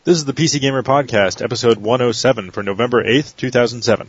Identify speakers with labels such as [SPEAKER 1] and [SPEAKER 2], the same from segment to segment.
[SPEAKER 1] This is the PC Gamer Podcast, episode 107 for November 8th, 2007.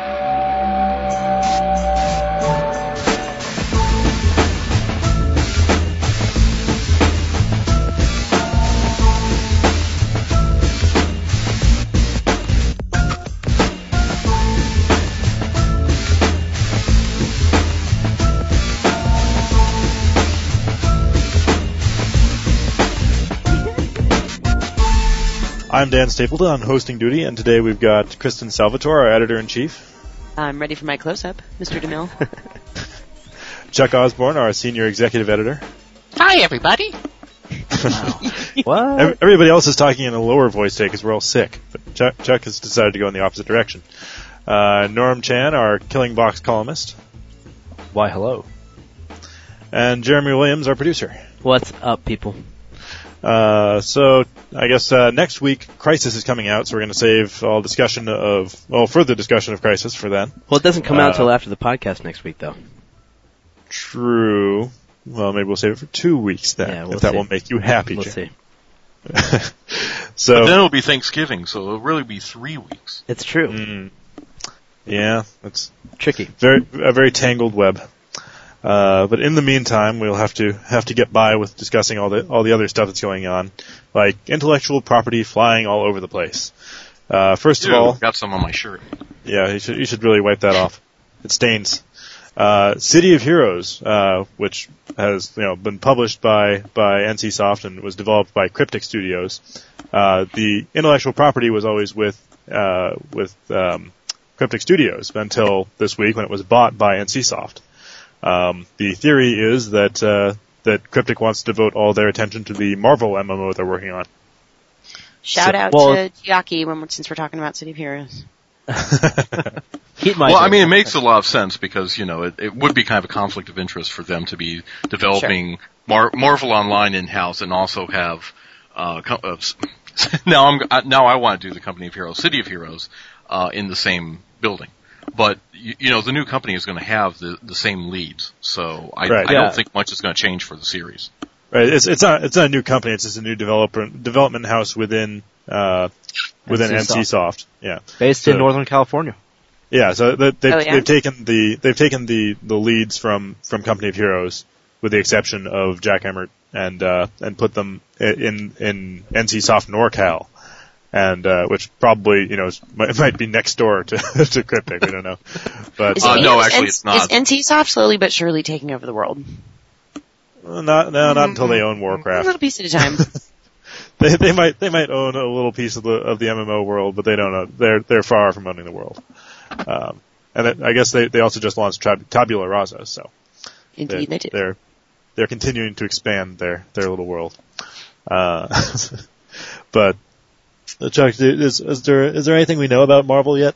[SPEAKER 1] I'm Dan Stapleton on hosting duty, and today we've got Kristen Salvatore, our editor-in-chief.
[SPEAKER 2] I'm ready for my close-up, Mr. DeMille.
[SPEAKER 1] Chuck Osborne, our senior executive editor.
[SPEAKER 3] Hi, everybody.
[SPEAKER 1] What? Everybody else is talking in a lower voice today because we're all sick, but Chuck has decided to go in the opposite direction. Norm Chan, our Killing Box columnist.
[SPEAKER 4] Why, hello.
[SPEAKER 1] And Jeremy Williams, our producer.
[SPEAKER 4] What's up, people?
[SPEAKER 1] So I guess next week Crysis is coming out, so we're going to save all further discussion of Crysis for then.
[SPEAKER 4] Well, it doesn't come out until after the podcast next week, though.
[SPEAKER 1] True. Well, maybe we'll save it for 2 weeks then,
[SPEAKER 4] yeah, we'll
[SPEAKER 1] if that
[SPEAKER 4] see.
[SPEAKER 1] will make you happy.
[SPEAKER 4] We'll see.
[SPEAKER 1] So,
[SPEAKER 3] but then it'll be Thanksgiving, so it'll really be 3 weeks.
[SPEAKER 4] It's true.
[SPEAKER 1] Yeah, it's
[SPEAKER 4] tricky.
[SPEAKER 1] A very tangled web. But in the meantime, we'll have to get by with discussing all the other stuff that's going on, like intellectual property flying all over the place. First of all,
[SPEAKER 3] I've got some on my shirt.
[SPEAKER 1] Yeah, you should really wipe that off. It stains. City of Heroes, which has been published by NCSoft and was developed by Cryptic Studios. The intellectual property was always with Cryptic Studios until this week when it was bought by NCSoft. The theory is that Cryptic wants to devote all their attention to the Marvel MMO they're working on.
[SPEAKER 2] Shout out to Chiaki since we're talking about City of Heroes.
[SPEAKER 3] Well, I mean, it makes a lot of sense because, it would be kind of a conflict of interest for them to be developing Marvel Online in-house and also have, now I want to do the Company of Heroes, City of Heroes, in the same building. But, the new company is going to have the same leads, so I don't think much is going to change for the series.
[SPEAKER 1] Right, it's not a new company, it's just a new development house within NCSoft. Yeah.
[SPEAKER 4] Based in Northern California.
[SPEAKER 1] Yeah, so they've taken the leads from Company of Heroes, with the exception of Jack Emmert, and put them in NCSoft NorCal. And, which probably, it might be next door to Cryptic, we don't know. But,
[SPEAKER 3] no, actually it's not.
[SPEAKER 2] Is NCSoft slowly but surely taking over the world?
[SPEAKER 1] Not until they own Warcraft.
[SPEAKER 2] A little piece at a time.
[SPEAKER 1] They might own a little piece of the MMO world, but they don't know. They're far from owning the world. And I guess they also just launched Tabula Rasa, so.
[SPEAKER 2] Indeed, they do.
[SPEAKER 1] They're continuing to expand their little world. But, Chuck, is there anything we know about Marvel yet?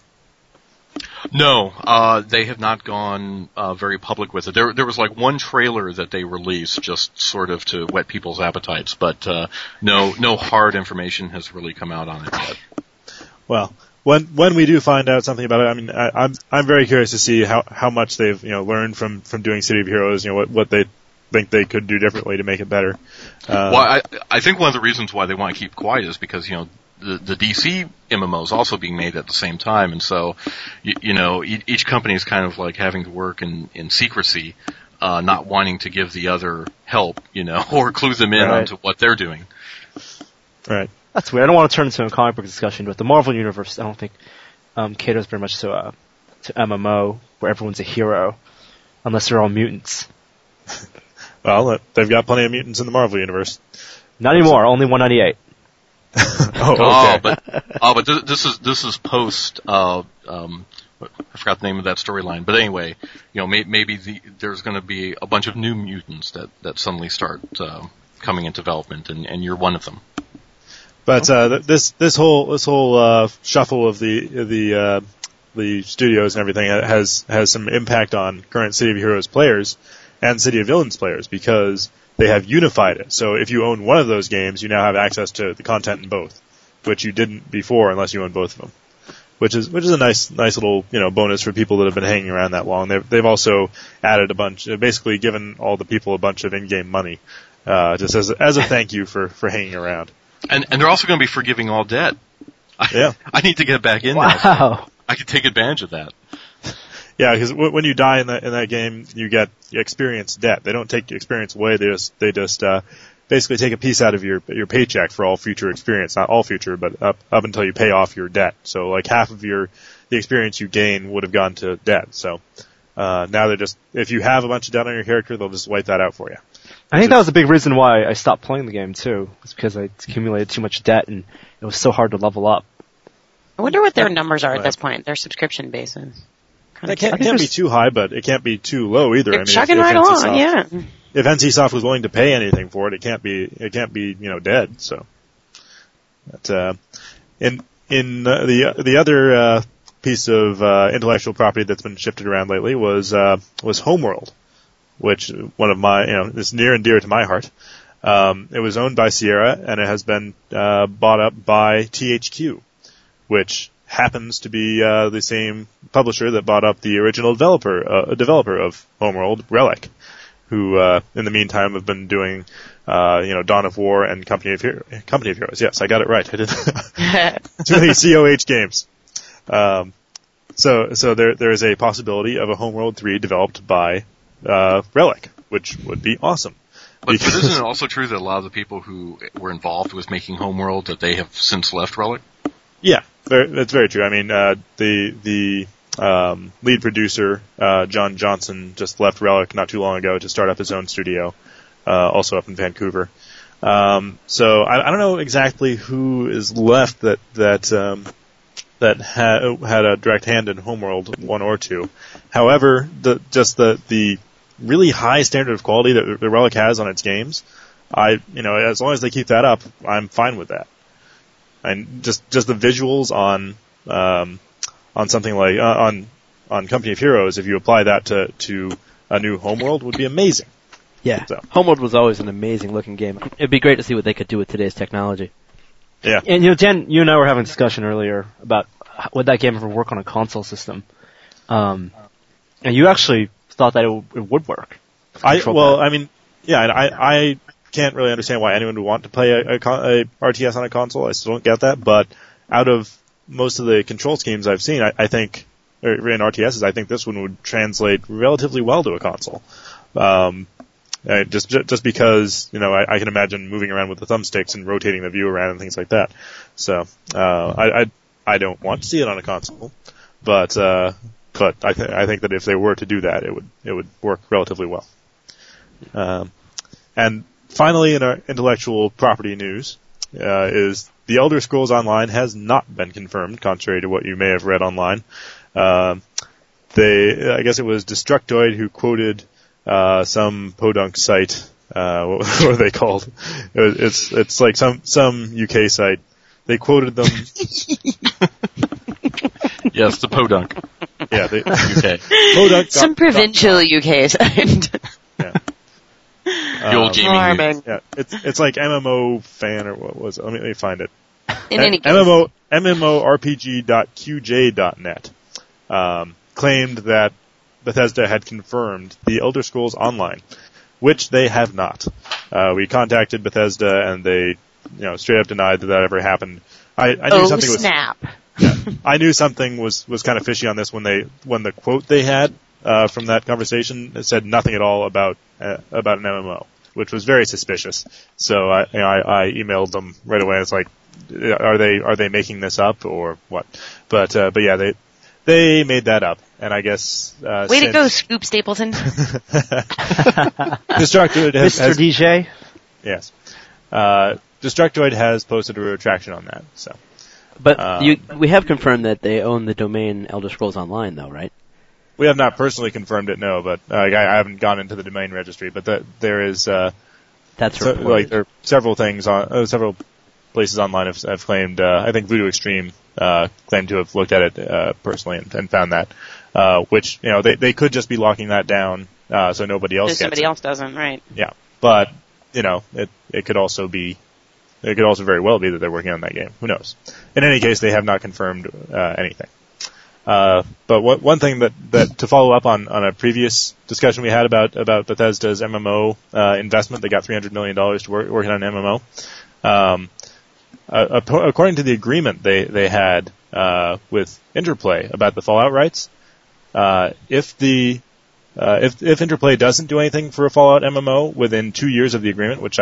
[SPEAKER 3] No, they have not gone very public with it. There was like one trailer that they released just sort of to whet people's appetites, but no hard information has really come out on it yet.
[SPEAKER 1] Well, when we do find out something about it, I mean, I'm very curious to see how much they've learned from doing City of Heroes, what they think they could do differently to make it better.
[SPEAKER 3] Well, I think one of the reasons why they want to keep quiet is because the DC MMO is also being made at the same time, and so, each company is kind of like having to work in secrecy, not wanting to give the other help, or clue them in onto what they're doing.
[SPEAKER 1] Right.
[SPEAKER 4] That's weird. I don't want to turn into a comic book discussion, but the Marvel Universe, I don't think, caters very much to MMO, where everyone's a hero, unless they're all mutants.
[SPEAKER 1] Well, they've got plenty of mutants in the Marvel Universe.
[SPEAKER 4] Not anymore, only 198.
[SPEAKER 1] Okay.
[SPEAKER 3] But this is post. I forgot the name of that storyline. But anyway, maybe there's going to be a bunch of new mutants that suddenly start coming into development, and you're one of them.
[SPEAKER 1] But this whole shuffle of the studios and everything has some impact on current City of Heroes players and City of Villains players because they have unified it. So if you own one of those games, you now have access to the content in both, which you didn't before unless you owned both of them. Which is a nice little, bonus for people that have been hanging around that long. They've also added basically given all the people a bunch of in-game money, just as a thank you for hanging around.
[SPEAKER 3] And they're also going to be forgiving all debt.
[SPEAKER 1] Yeah.
[SPEAKER 3] I need to get back in
[SPEAKER 4] Wow.
[SPEAKER 3] now. So I can take advantage of that.
[SPEAKER 1] Yeah, because when you die in that game, you get experience debt. They don't take experience away. They just basically take a piece out of your paycheck for all future experience. Not all future, but up until you pay off your debt. So like half of the experience you gain would have gone to debt. So now they're just, if you have a bunch of debt on your character, they'll just wipe that out for you.
[SPEAKER 4] I think that was a big reason why I stopped playing the game too. It's because I accumulated too much debt and it was so hard to level up.
[SPEAKER 2] I wonder what their numbers are at this point, their subscription bases.
[SPEAKER 1] It can't be too high, but it can't be too low either.
[SPEAKER 2] They're chugging right along, yeah.
[SPEAKER 1] If NCSoft was willing to pay anything for it, it can't be dead. So, but, in the other piece of intellectual property that's been shifted around lately was Homeworld, which one of my is near and dear to my heart. It was owned by Sierra and it has been bought up by THQ, which happens to be the same publisher that bought up the original developer of Homeworld, Relic, who in the meantime have been doing Dawn of War and Company of Heroes. Yes, I got it right. I did too many COH games. So there is a possibility of a Homeworld 3 developed by Relic, which would be awesome.
[SPEAKER 3] But isn't it also true that a lot of the people who were involved with making Homeworld, that they have since left Relic?
[SPEAKER 1] Yeah, that's very true. I mean, the lead producer, John Johnson, just left Relic not too long ago to start up his own studio, also up in Vancouver. So I don't know exactly who is left that had a direct hand in Homeworld 1 or 2. However, the really high standard of quality that the Relic has on its games, as long as they keep that up, I'm fine with that. And just the visuals on something like on Company of Heroes, if you apply that to a new Homeworld, would be amazing.
[SPEAKER 5] Yeah,
[SPEAKER 1] so.
[SPEAKER 5] Homeworld was always an amazing looking game. It'd be great to see what they could do with today's technology.
[SPEAKER 1] Yeah,
[SPEAKER 4] and Dan, you and I were having a discussion earlier about would that game ever work on a console system, and you actually thought that it would work.
[SPEAKER 1] I can't really understand why anyone would want to play a RTS on a console. I still don't get that, but out of most of the control schemes I've seen, I think, or in RTSs, I think this one would translate relatively well to a console. Just because, I can imagine moving around with the thumbsticks and rotating the view around and things like that. So, I don't want to see it on a console, but I think that if they were to do that, it would work relatively well. And finally, in our intellectual property news, is The Elder Scrolls Online has not been confirmed, contrary to what you may have read online. I guess it was Destructoid who quoted some podunk site. What were they called? It's like some UK site. They quoted them.
[SPEAKER 3] Yes, the podunk.
[SPEAKER 1] Yeah,
[SPEAKER 3] UK.
[SPEAKER 1] Podunk.
[SPEAKER 2] Some provincial UK site.
[SPEAKER 1] Yeah.
[SPEAKER 3] The old gaming news.
[SPEAKER 1] Yeah, it's like MMO fan or what was it? Let me find it.
[SPEAKER 2] In any case.
[SPEAKER 1] MMORPG.QJ.net claimed that Bethesda had confirmed The Elder Scrolls Online, which they have not. We contacted Bethesda and they, straight up denied that ever happened. I knew something was.
[SPEAKER 2] Snap.
[SPEAKER 1] Yeah, I knew something was kind of fishy on this when the quote they had from that conversation said nothing at all about an MMO, which was very suspicious. So I emailed them right away. It's like, are they making this up or what? But yeah, they made that up, and I guess
[SPEAKER 2] way to go, Scoop Stapleton.
[SPEAKER 1] Destructoid
[SPEAKER 4] Mr. DJ.
[SPEAKER 1] Yes, Destructoid has posted a retraction on that. So,
[SPEAKER 5] but we have confirmed that they own the domain Elder Scrolls Online, though, right?
[SPEAKER 1] We have not personally confirmed it, no, but I haven't gone into the domain registry. But there is
[SPEAKER 5] that's
[SPEAKER 1] there are several things several places online have claimed. I think Voodoo Extreme claimed to have looked at it personally and found that, which they could just be locking that down so nobody else gets
[SPEAKER 2] somebody else doesn't, right?
[SPEAKER 1] Yeah, but it could also be. It could also very well be that they're working on that game. Who knows? In any case, they have not confirmed anything. But one thing that to follow up on a previous discussion we had about Bethesda's MMO investment, they got $300 million to working on an MMO. according to the agreement they had with Interplay about the Fallout rights, if Interplay doesn't do anything for a Fallout MMO within 2 years of the agreement, which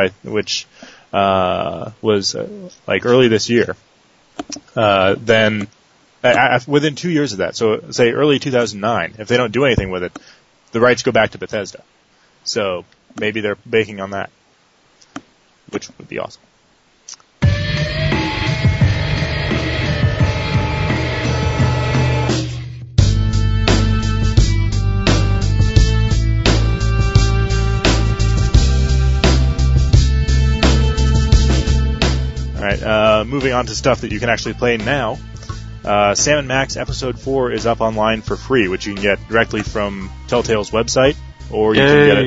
[SPEAKER 1] was like early this year, then within 2 years of that, so say early 2009, if they don't do anything with it, the rights go back to Bethesda. So maybe they're banking on that, which would be awesome. Alright, moving on to stuff that you can actually play now. Sam & Max Episode 4 is up online for free, which you can get directly from Telltale's website, or you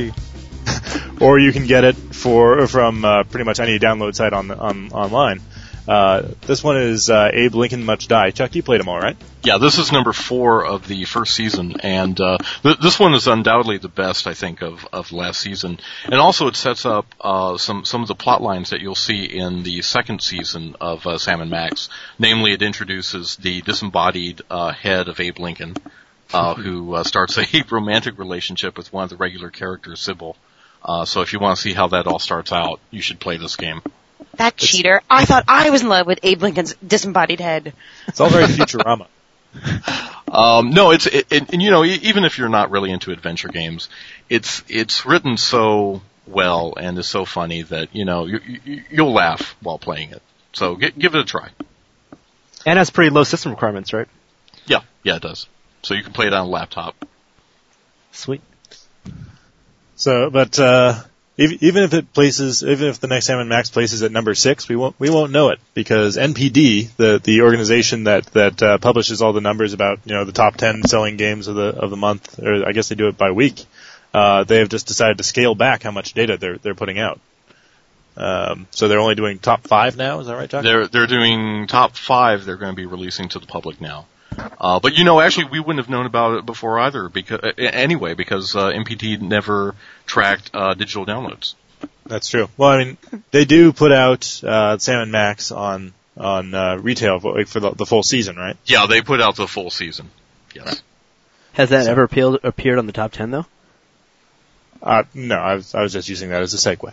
[SPEAKER 1] can get it from pretty much any download site online. This one is Abe Lincoln Much Die. Chuck, you played them all, right?
[SPEAKER 3] Yeah, this is number 4 of the first season, and this one is undoubtedly the best, I think, of last season. And also it sets up some of the plot lines that you'll see in the second season of Sam & Max. Namely, it introduces the disembodied head of Abe Lincoln, who starts a romantic relationship with one of the regular characters, Sybil. So if you want to see how that all starts out, you should play this game.
[SPEAKER 2] That cheater. I thought I was in love with Abe Lincoln's disembodied head.
[SPEAKER 1] It's all very Futurama.
[SPEAKER 3] No, and you know, even if you're not really into adventure games, it's written so well and is so funny that, you know, you'll laugh while playing it. So give it a try.
[SPEAKER 4] And has pretty low system requirements, right?
[SPEAKER 3] Yeah, it does. So you can play it on a laptop.
[SPEAKER 4] Sweet.
[SPEAKER 1] So, but even if the next Sam & Max places at number 6, we won't know it, because NPD, the organization that publishes all the numbers about, you know, the top 10 selling games of the month, or I guess they do it by week. They have just decided to scale back how much data they're putting out. So they're only doing top 5 now. Is that right, John?
[SPEAKER 3] They're doing top 5. They're going to be releasing to the public now. But you know, actually, we wouldn't have known about it before either, because NPD never tracked digital downloads.
[SPEAKER 1] That's true. Well, I mean, they do put out Sam & Max on retail for the full season, right?
[SPEAKER 3] Yeah, they put out the full season. Yes.
[SPEAKER 5] Has that ever appeared on the top 10 though?
[SPEAKER 1] No, I was just using that as a segue.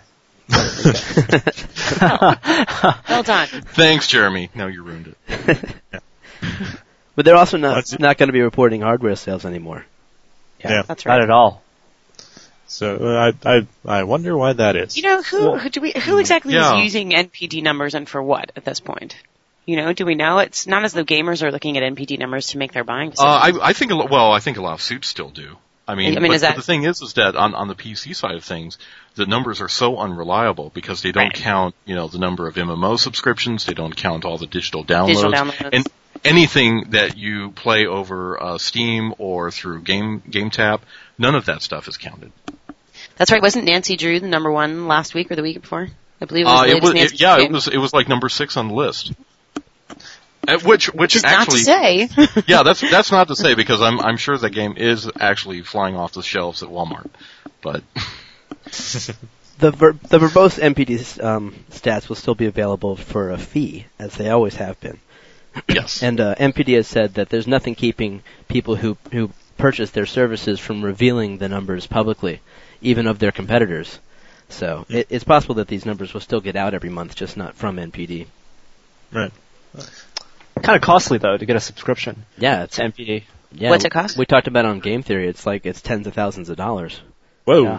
[SPEAKER 2] Well done.
[SPEAKER 3] Thanks, Jeremy. Now you ruined it.
[SPEAKER 1] Yeah.
[SPEAKER 5] But they're also not going to be reporting hardware sales anymore.
[SPEAKER 1] Yeah,
[SPEAKER 2] that's right.
[SPEAKER 4] Not at all.
[SPEAKER 1] So I wonder why that is.
[SPEAKER 2] You know, who exactly is using NPD numbers and for what at this point? You know, do we know? It's not as though gamers are looking at NPD numbers to make their buying decisions.
[SPEAKER 3] I think a lot of suits still do. But the thing is that on the PC side of things, the numbers are so unreliable because they don't count, you know, the number of MMO subscriptions, they don't count all the digital downloads. And anything that you play over Steam or through GameTap, none of that stuff is counted.
[SPEAKER 2] That's right. Wasn't Nancy Drew the number 1 last week or the week before? I believe it was.
[SPEAKER 3] It was like number 6 on the list. Which
[SPEAKER 2] is
[SPEAKER 3] actually,
[SPEAKER 2] not to say.
[SPEAKER 3] Yeah, that's not to say, because I'm sure the game is actually flying off the shelves at Walmart. But
[SPEAKER 5] the verbose NPD stats will still be available for a fee, as they always have been.
[SPEAKER 3] Yes.
[SPEAKER 5] And NPD has said that there's nothing keeping people who purchase their services from revealing the numbers publicly, even of their competitors. So it's possible that these numbers will still get out every month, just not from NPD.
[SPEAKER 1] Right.
[SPEAKER 4] Kind of costly though to get a subscription.
[SPEAKER 5] Yeah,
[SPEAKER 4] it's NPD.
[SPEAKER 5] Yeah,
[SPEAKER 2] what's it cost?
[SPEAKER 5] We talked about it on Game Theory. It's tens of thousands of dollars.
[SPEAKER 1] Whoa.
[SPEAKER 4] Yeah.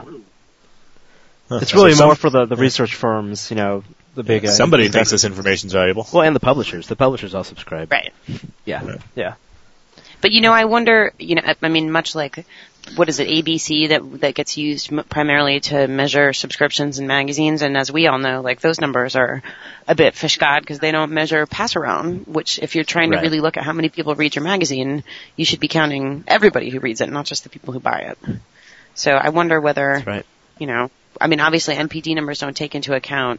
[SPEAKER 4] It's really more for the research firms, you know, the big.
[SPEAKER 1] Somebody thinks this information's valuable.
[SPEAKER 5] Well, and the publishers. The publishers all subscribe.
[SPEAKER 2] Right.
[SPEAKER 4] Yeah. Yeah.
[SPEAKER 2] But you know, I wonder. You know, I mean, much like what is it, ABC that gets used primarily to measure subscriptions in magazines, and as we all know, like those numbers are a bit fish-god because they don't measure pass-around, which if you're trying to really look at how many people read your magazine, you should be counting everybody who reads it, not just the people who buy it. So I wonder whether, you know, I mean, obviously NPD numbers don't take into account.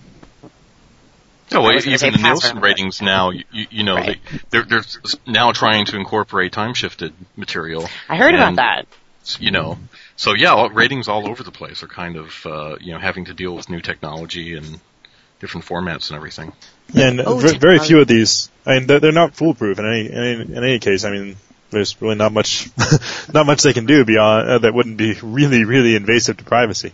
[SPEAKER 3] No, well, even the Nielsen ratings now, you know, they're now trying to incorporate time-shifted material.
[SPEAKER 2] I heard about that.
[SPEAKER 3] You know, so yeah, ratings all over the place are kind of, you know, having to deal with new technology and different formats and everything.
[SPEAKER 1] Yeah, and very few of these. I mean, they're not foolproof in any case. I mean, there's really not much they can do beyond that wouldn't be really, really invasive to privacy.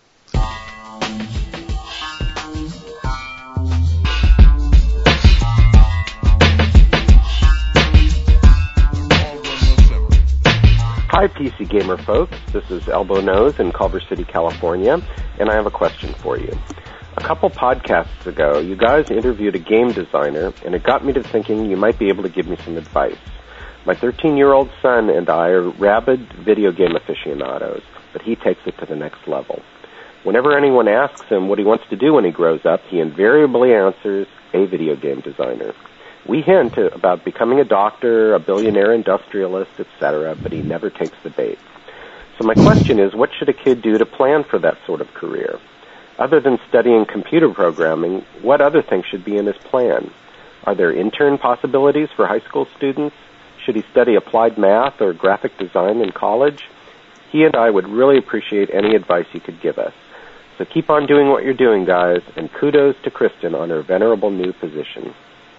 [SPEAKER 6] Hi, PC Gamer folks. This is Elbow Nose in Culver City, California, and I have a question for you. A couple podcasts ago, you guys interviewed a game designer, and it got me to thinking you might be able to give me some advice. My 13-year-old son and I are rabid video game aficionados, but he takes it to the next level. Whenever anyone asks him what he wants to do when he grows up, he invariably answers, a video game designer. We hint about becoming a doctor, a billionaire industrialist, etc., but he never takes the bait. So my question is, what should a kid do to plan for that sort of career? Other than studying computer programming, what other things should be in his plan? Are there intern possibilities for high school students? Should he study applied math or graphic design in college? He and I would really appreciate any advice you could give us. So keep on doing what you're doing, guys, and kudos to Kristen on her venerable new position.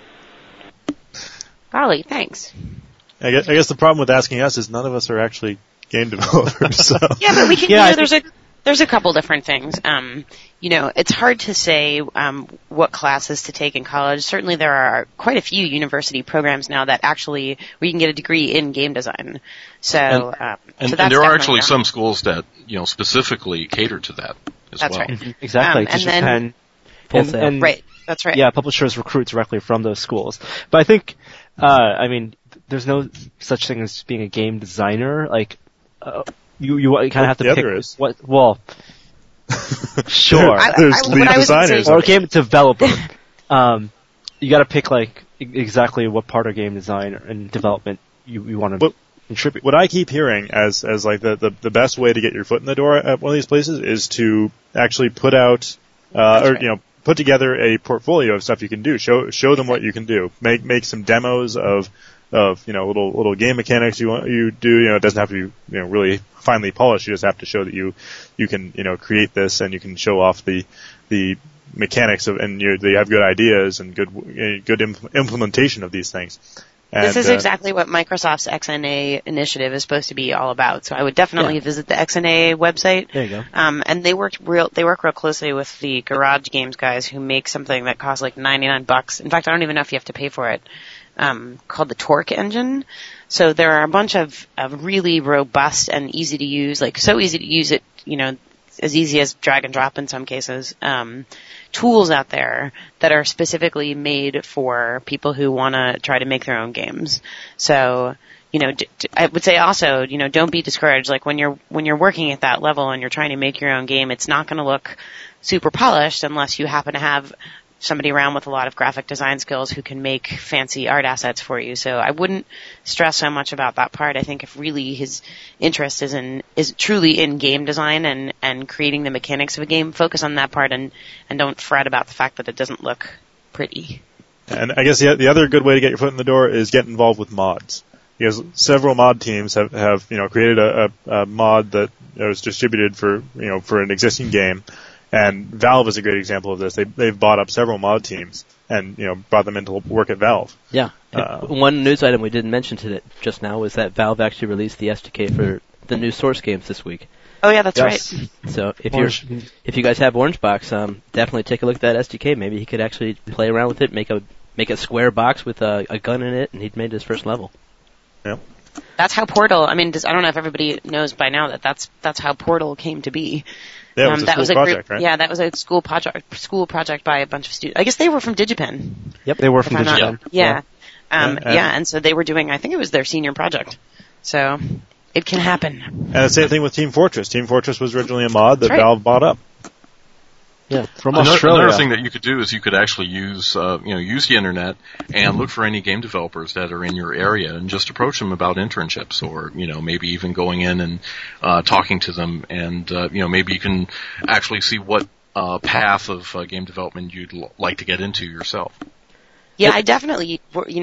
[SPEAKER 2] Golly, thanks.
[SPEAKER 1] I guess the problem with asking us is none of us are actually game developers. So.
[SPEAKER 2] Yeah, but we can. Yeah, there's a couple different things. It's hard to say what classes to take in college. Certainly, there are quite a few university programs now that actually where you can get a degree in game design. So,
[SPEAKER 3] and there are actually some schools that specifically cater to that as
[SPEAKER 2] that's
[SPEAKER 3] well.
[SPEAKER 2] Right.
[SPEAKER 4] Mm-hmm. Exactly.
[SPEAKER 2] And then
[SPEAKER 4] and
[SPEAKER 2] right. That's right.
[SPEAKER 4] Yeah, publishers recruit directly from those schools. But I think, there's no such thing as being a game designer. Like, you kind of have to pick what. Well, sure.
[SPEAKER 1] There's lead designers
[SPEAKER 4] or game developer. You got to pick like exactly what part of game design and development you want to contribute.
[SPEAKER 1] What I keep hearing as like the best way to get your foot in the door at one of these places is to actually put out put together a portfolio of stuff you can do. Show them what you can do. Make some demos of little game mechanics you do. It doesn't have to be really finely polished. You just have to show that you can create this, and you can show off the mechanics of, and you have good ideas and good implementation of these things. And,
[SPEAKER 2] this is exactly what Microsoft's XNA initiative is supposed to be all about. So I would definitely visit the XNA website.
[SPEAKER 4] There you go.
[SPEAKER 2] And they work real closely with the Garage Games guys who make something that costs like $99. In fact, I don't even know if you have to pay for it. Called the Torque Engine. So there are a bunch of really robust and easy to use, like so easy to use it, as easy as drag and drop in some cases, tools out there that are specifically made for people who want to try to make their own games. So, I would say also, don't be discouraged. Like when you're working at that level and you're trying to make your own game, it's not going to look super polished unless you happen to have somebody around with a lot of graphic design skills who can make fancy art assets for you. So I wouldn't stress so much about that part. I think if really his interest is truly in game design and creating the mechanics of a game, focus on that part and don't fret about the fact that it doesn't look pretty.
[SPEAKER 1] And I guess the other good way to get your foot in the door is get involved with mods. Because several mod teams have created a mod that was distributed for an existing game. And Valve is a great example of this. They've bought up several mod teams and brought them into work at Valve.
[SPEAKER 5] Yeah. One news item we didn't mention just now was that Valve actually released the SDK for the new Source games this week.
[SPEAKER 2] Oh yeah, that's right.
[SPEAKER 5] So if you guys have Orangebox, definitely take a look at that SDK. Maybe he could actually play around with it, make a square box with a gun in it, and he'd made his first level.
[SPEAKER 1] Yeah.
[SPEAKER 2] That's how Portal. I mean, I don't know if everybody knows by now that's how Portal came to be.
[SPEAKER 1] Yeah, it was a school project, right?
[SPEAKER 2] Yeah, that was a school project by a bunch of students. I guess they were from DigiPen.
[SPEAKER 4] Yep, they were from DigiPen.
[SPEAKER 2] Yeah. And so they were doing, I think it was their senior project. So it can happen.
[SPEAKER 1] And the same thing with Team Fortress. Team Fortress was originally a mod that Valve bought up.
[SPEAKER 4] Yeah, from Australia.
[SPEAKER 3] Another thing that you could do is you could actually use the internet and look for any game developers that are in your area and just approach them about internships, or maybe even going in and talking to them, and maybe you can actually see what path of game development you'd like to get into yourself.
[SPEAKER 2] Yeah, I definitely.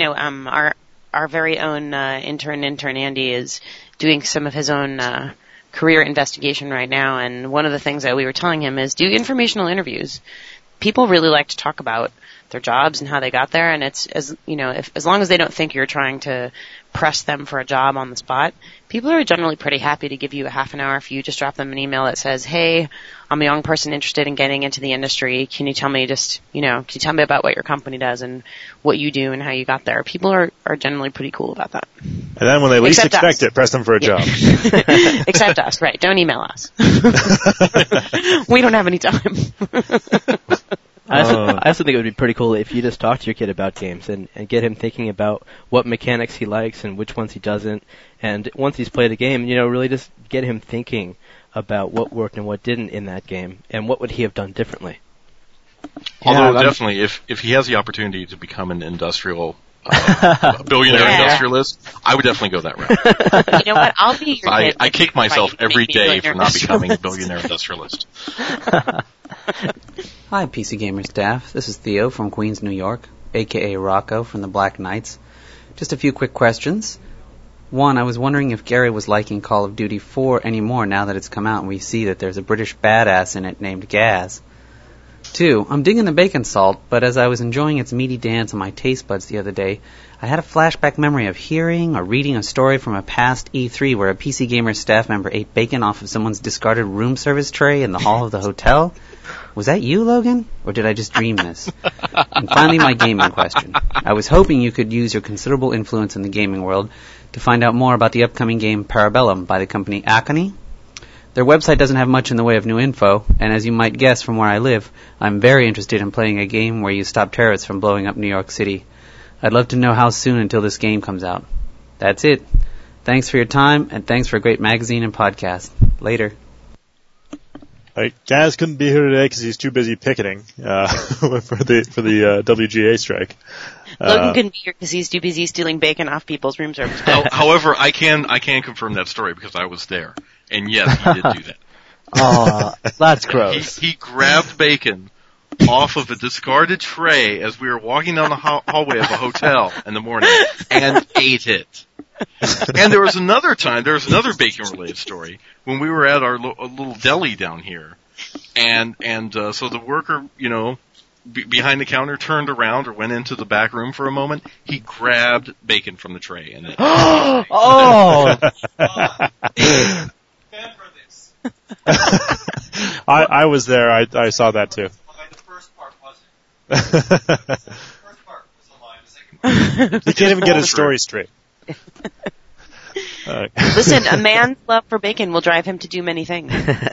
[SPEAKER 2] Our very own intern Andy is doing some of his own career investigation right now, and one of the things that we were telling him is do informational interviews. people really like to talk about their jobs and how they got there, and it's as long as they don't think you're trying to press them for a job on the spot, people are generally pretty happy to give you a half an hour if you just drop them an email that says, "Hey, I'm a young person interested in getting into the industry. Can you tell me about what your company does and what you do and how you got there?" People are generally pretty cool about that.
[SPEAKER 1] And then when they least expect it, press them for a job.
[SPEAKER 2] Except us, right? Don't email us. We don't have any time.
[SPEAKER 5] I also think it would be pretty cool if you just talk to your kid about games and get him thinking about what mechanics he likes and which ones he doesn't. And once he's played a game, really just get him thinking about what worked and what didn't in that game and what would he have done differently.
[SPEAKER 3] Although definitely, if he has the opportunity to become an industrial billionaire industrialist, I would definitely go that route.
[SPEAKER 2] You know what? I'll be your kid.
[SPEAKER 3] I kick myself every day for not becoming a billionaire industrialist.
[SPEAKER 7] Hi, PC Gamer staff. This is Theo from Queens, New York, a.k.a. Rocco from the Black Knights. Just a few quick questions. One, I was wondering if Gary was liking Call of Duty 4 anymore now that it's come out and we see that there's a British badass in it named Gaz. 2, I'm digging the bacon salt, but as I was enjoying its meaty dance on my taste buds the other day, I had a flashback memory of hearing or reading a story from a past E3 where a PC Gamer staff member ate bacon off of someone's discarded room service tray in the hall of the hotel. Was that you, Logan? Or did I just dream this? And finally, my gaming question. I was hoping you could use your considerable influence in the gaming world to find out more about the upcoming game Parabellum by the company Acony. Their website doesn't have much in the way of new info, and as you might guess from where I live, I'm very interested in playing a game where you stop terrorists from blowing up New York City. I'd love to know how soon until this game comes out. That's it. Thanks for your time, and thanks for a great magazine and podcast. Later.
[SPEAKER 1] Gaz couldn't be here today because he's too busy picketing for the WGA strike.
[SPEAKER 2] Logan couldn't be here because he's too busy stealing bacon off people's room service.
[SPEAKER 3] However, I can confirm that story because I was there, and yes, he did do that.
[SPEAKER 4] Oh, that's gross.
[SPEAKER 3] He grabbed bacon off of a discarded tray as we were walking down the hallway of a hotel in the morning and ate it. And there was another bacon-related story when we were at our little deli down here, and so the worker, behind the counter turned around or went into the back room for a moment. He grabbed bacon from the tray and ate it.
[SPEAKER 4] Oh!
[SPEAKER 1] I was there. I saw that too.
[SPEAKER 8] The first part wasn't. The first part was a lie. The second part.
[SPEAKER 1] He can't even get his story straight.
[SPEAKER 2] Listen, a man's love for bacon will drive him to do many things.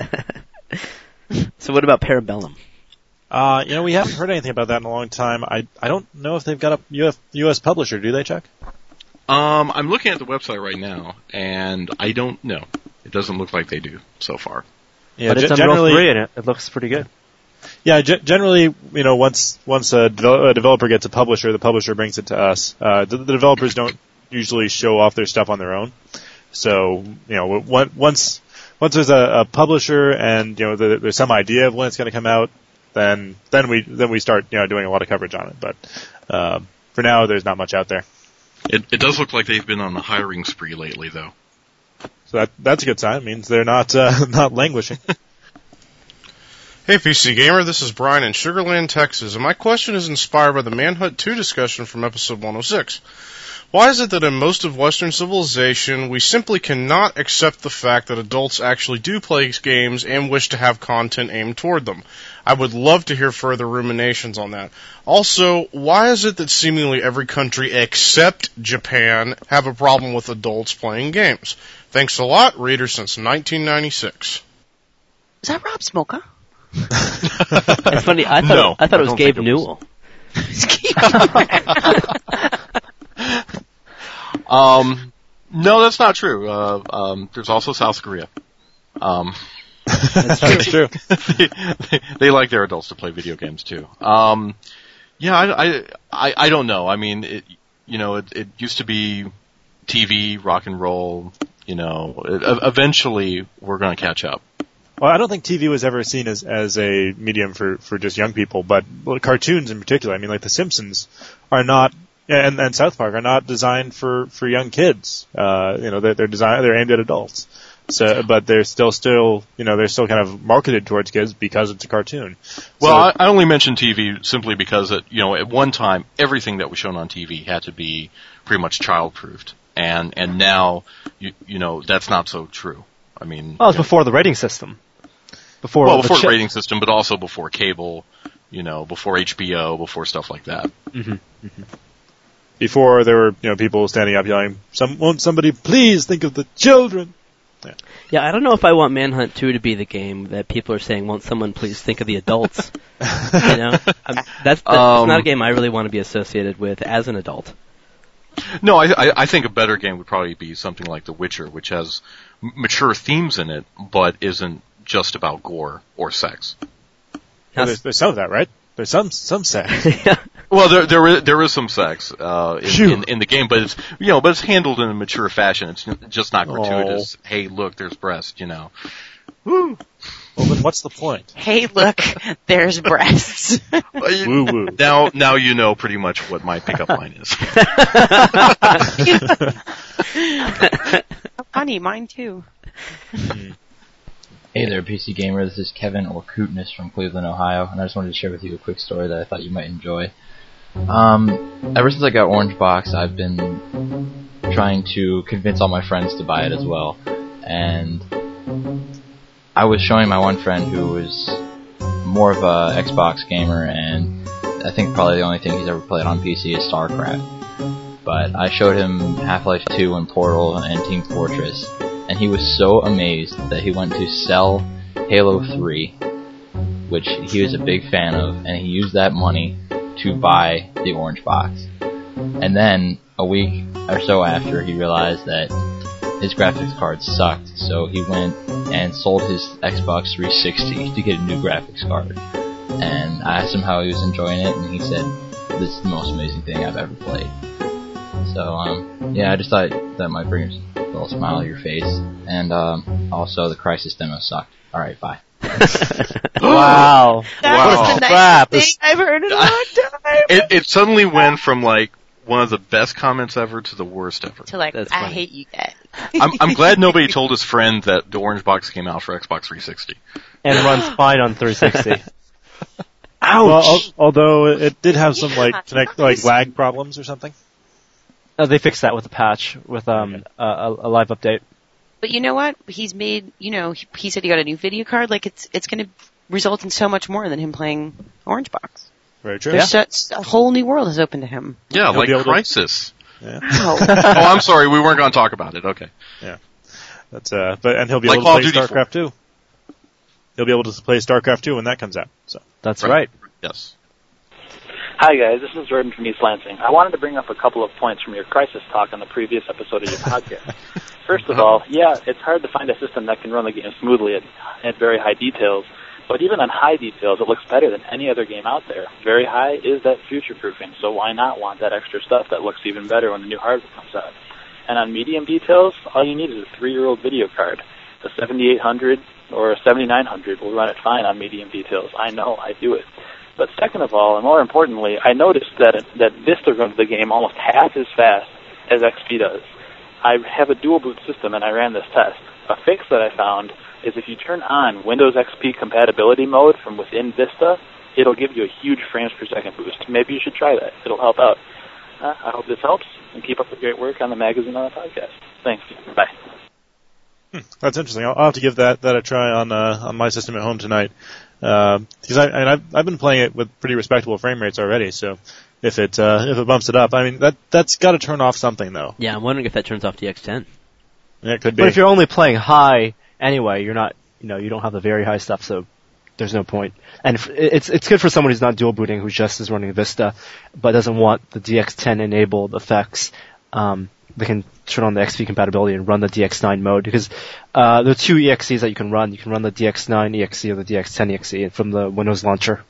[SPEAKER 5] So what about Parabellum?
[SPEAKER 1] We haven't heard anything about that in a long time. I don't know if they've got a U.S. publisher. Do they, Chuck?
[SPEAKER 3] I'm looking at the website right now, and I don't know. It doesn't look like they do so far.
[SPEAKER 4] Yeah, but it's Unreal 3 and it looks pretty good.
[SPEAKER 1] Yeah, generally, once a developer gets a publisher, the publisher brings it to us. The developers don't usually show off their stuff on their own. So, once there's a publisher and there's some idea of when it's going to come out, then we start doing a lot of coverage on it. But for now, there's not much out there.
[SPEAKER 3] It does look like they've been on the hiring spree lately, though.
[SPEAKER 1] So that's a good sign. It means they're not languishing.
[SPEAKER 9] Hey, PC Gamer, this is Brian in Sugar Land, Texas, and my question is inspired by the Manhunt 2 discussion from episode 106. Why is it that in most of Western civilization, we simply cannot accept the fact that adults actually do play games and wish to have content aimed toward them? I would love to hear further ruminations on that. Also, why is it that seemingly every country except Japan have a problem with adults playing games? Thanks a lot, reader since 1996.
[SPEAKER 2] Is that Rob Smoka?
[SPEAKER 5] It's funny, I thought it was Gabe Newell.
[SPEAKER 3] No, that's not true. There's also South Korea.
[SPEAKER 1] That's true.
[SPEAKER 3] They like their adults to play video games too. I don't know. I mean, it used to be TV, rock and roll. Eventually we're going to catch up.
[SPEAKER 1] Well, I don't think TV was ever seen as a medium for just young people, but cartoons in particular. I mean, like The Simpsons are not, and South Park are not designed for young kids. They're aimed at adults. So, but they're still they're still kind of marketed towards kids because it's a cartoon.
[SPEAKER 3] Well, I only mentioned TV simply because at one time everything that was shown on TV had to be pretty much child-proofed, and now that's not so true. I mean,
[SPEAKER 4] well, it was before the rating system. Before
[SPEAKER 3] the rating system, but also before cable, before HBO, before stuff like that.
[SPEAKER 4] Mm-hmm. Mm-hmm.
[SPEAKER 1] Before there were, people standing up yelling, "Won't somebody please think of the children?"
[SPEAKER 5] Yeah, I don't know if I want Manhunt 2 to be the game that people are saying, "Won't someone please think of the adults?" That's not a game I really want to be associated with as an adult.
[SPEAKER 3] No, I think a better game would probably be something like The Witcher, which has mature themes in it, but isn't just about gore or sex.
[SPEAKER 1] Well, there's some of that, right? There's some sex.
[SPEAKER 5] Yeah.
[SPEAKER 3] Well, there is some sex in the game, but it's handled in a mature fashion. It's just not gratuitous. Oh. Hey, look, there's breast.
[SPEAKER 1] Woo. Well, then what's the point?
[SPEAKER 2] Hey, look, there's breasts.
[SPEAKER 1] Woo woo.
[SPEAKER 3] Now you know pretty much what my pickup line is.
[SPEAKER 2] Honey, mine too.
[SPEAKER 10] Hey there, PC Gamer. This is Kevin Orkutnis from Cleveland, Ohio, and I just wanted to share with you a quick story that I thought you might enjoy. Ever since I got Orange Box, I've been trying to convince all my friends to buy it as well. And I was showing my one friend who was more of a Xbox gamer, and I think probably the only thing he's ever played on PC is StarCraft. But I showed him Half-Life 2 and Portal and Team Fortress, and he was so amazed that he went to sell Halo 3, which he was a big fan of, and he used that money to buy the Orange Box. And then, a week or so after, he realized that his graphics card sucked, so he went and sold his Xbox 360 to get a new graphics card. And I asked him how he was enjoying it, and he said, "This is the most amazing thing I've ever played." So, I just thought that might bring a little smile to your face. And also, the Crysis demo sucked. Alright, bye.
[SPEAKER 4] Wow.
[SPEAKER 2] That was the nicest thing I've heard in a long time.
[SPEAKER 3] It suddenly went from one of the best comments ever to the worst ever.
[SPEAKER 2] To I hate you guys.
[SPEAKER 3] I'm glad nobody told his friend that the Orange Box came out for Xbox 360.
[SPEAKER 4] And runs fine on 360.
[SPEAKER 1] Ouch! Well, although it did have some lag problems or something.
[SPEAKER 4] They fixed that with a patch, with a live update.
[SPEAKER 2] But you know what? He's made, he said he got a new video card. It's going to result in so much more than him playing Orange Box.
[SPEAKER 1] Very true.
[SPEAKER 2] There's a whole new world has opened to him.
[SPEAKER 3] Yeah, like Crysis.
[SPEAKER 1] Yeah.
[SPEAKER 2] Wow.
[SPEAKER 3] Oh, I'm sorry, we weren't going to talk about it. Okay.
[SPEAKER 1] Yeah. That's and he'll be able to play StarCraft 2. He'll be able to play StarCraft 2 when that comes out. So
[SPEAKER 4] that's right.
[SPEAKER 3] Yes.
[SPEAKER 11] Hi guys, this is Jordan from East Lansing. I wanted to bring up a couple of points from your Crysis talk on the previous episode of your podcast. First of all, it's hard to find a system that can run the game smoothly at very high details, but even on high details, it looks better than any other game out there. Very high is that future-proofing, so why not want that extra stuff that looks even better when the new hardware comes out? And on medium details, all you need is a 3-year-old video card. A 7800 or a 7900 will run it fine on medium details. I know, I do it. But second of all, and more importantly, I noticed that Vista runs the game almost half as fast as XP does. I have a dual boot system, and I ran this test. A fix that I found is if you turn on Windows XP compatibility mode from within Vista, it'll give you a huge frames per second boost. Maybe you should try that. It'll help out. I hope this helps, and keep up the great work on the magazine and on the podcast. Thanks. Bye.
[SPEAKER 1] That's interesting. I'll have to give that a try on my system at home tonight. Because I've been playing it with pretty respectable frame rates already, so if it bumps it up, I mean that's got to turn off something though.
[SPEAKER 5] Yeah, I'm wondering if that turns off DX10.
[SPEAKER 1] Yeah, it could be.
[SPEAKER 4] But if you're only playing high anyway, you're not, you don't have the very high stuff, so there's no point. And it's good for someone who's not dual booting, who just is running Vista, but doesn't want the DX10 enabled effects. They can turn on the XP compatibility and run the DX9 mode, because there are 2 EXEs that you can run. You can run the DX9 EXE or the DX10 EXE from the Windows launcher.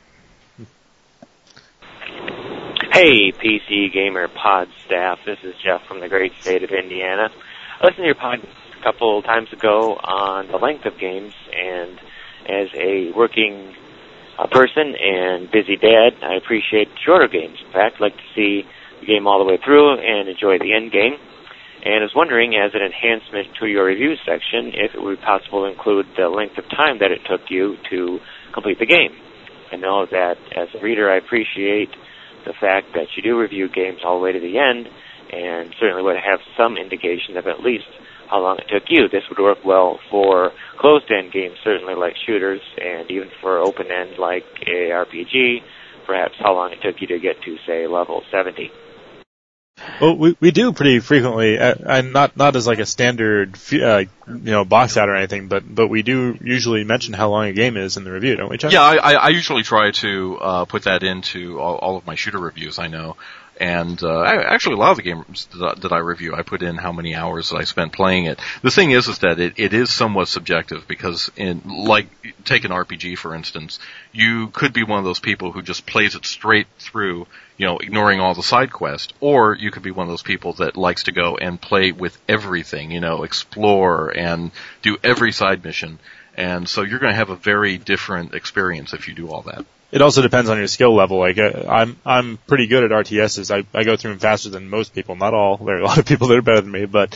[SPEAKER 12] Hey, PC Gamer Pod staff. This is Jeff from the great state of Indiana. I listened to your pod a couple times ago on the length of games, and as a working person and busy dad, I appreciate shorter games. In fact, I'd like to see the game all the way through and enjoy the end game. And I was wondering, as an enhancement to your review section, if it would be possible to include the length of time that it took you to complete the game. I know that as a reader, I appreciate the fact that you do review games all the way to the end, and certainly would have some indication of at least how long it took you. This would work well for closed-end games, certainly like shooters, and even for open-end like a RPG, perhaps how long it took you to get to, say, level 70.
[SPEAKER 1] Well, we do pretty frequently, and not as like a standard, box out or anything, but we do usually mention how long a game is in the review, don't we, Chuck?
[SPEAKER 3] Yeah, I usually try to put that into all of my shooter reviews. I know. And actually, a lot of the games that I review, I put in how many hours that I spent playing it. The thing is that it is somewhat subjective because, take an RPG for instance, you could be one of those people who just plays it straight through, ignoring all the side quests, or you could be one of those people that likes to go and play with everything, explore and do every side mission. And so you're going to have a very different experience if you do all that.
[SPEAKER 1] It also depends on your skill level. Like I'm pretty good at RTSs. I go through them faster than most people. Not all. There are a lot of people that are better than me, so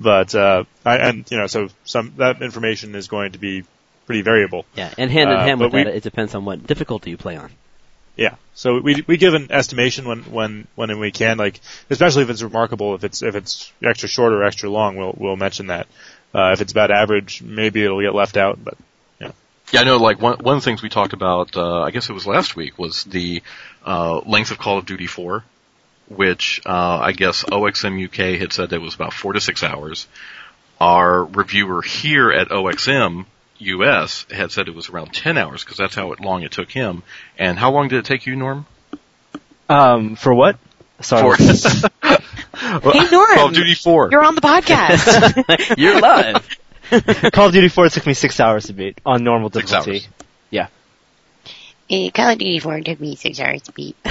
[SPEAKER 1] that information is going to be pretty variable.
[SPEAKER 5] Yeah, and hand in hand with that, it depends on what difficulty you play on.
[SPEAKER 1] Yeah, so we give an estimation when we can, like especially if it's remarkable. If it's extra short or extra long, we'll mention that. If it's about average, maybe it'll get left out, but.
[SPEAKER 3] Yeah, I know, like, one of the things we talked about, I guess it was last week, was the length of Call of Duty 4, which I guess OXM UK had said that it was about 4 to 6 hours. Our reviewer here at OXM US had said it was around 10 hours, because that's how long it took him. And how long did it take you, Norm?
[SPEAKER 4] For what? Sorry.
[SPEAKER 2] Hey, Norm.
[SPEAKER 3] Call of Duty 4.
[SPEAKER 2] You're on the podcast.
[SPEAKER 5] You're live.
[SPEAKER 4] Call of Duty 4 took me 6 hours to beat on normal difficulty.
[SPEAKER 3] 6 hours.
[SPEAKER 4] Yeah.
[SPEAKER 2] Call of Duty 4 took me 6 hours to beat.